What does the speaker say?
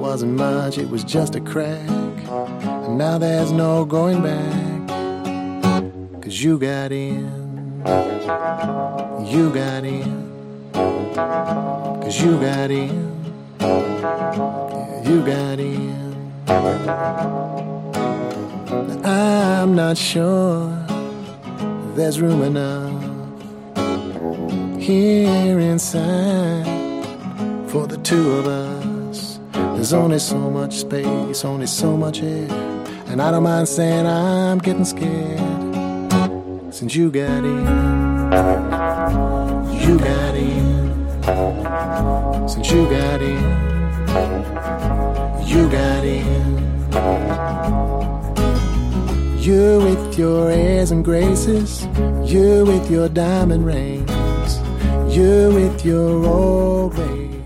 wasn't much, it was just a crack. And now there's no going back. 'Cause you got in. You got in. 'Cause you got in. You got in. I'm not sure there's room enough here inside for the two of us. There's only so much space, only so much air, and I don't mind saying I'm getting scared. Since you got in, you got in. Since you got in, you got in. You with your airs and graces, you with your diamond rings, you with your old ways.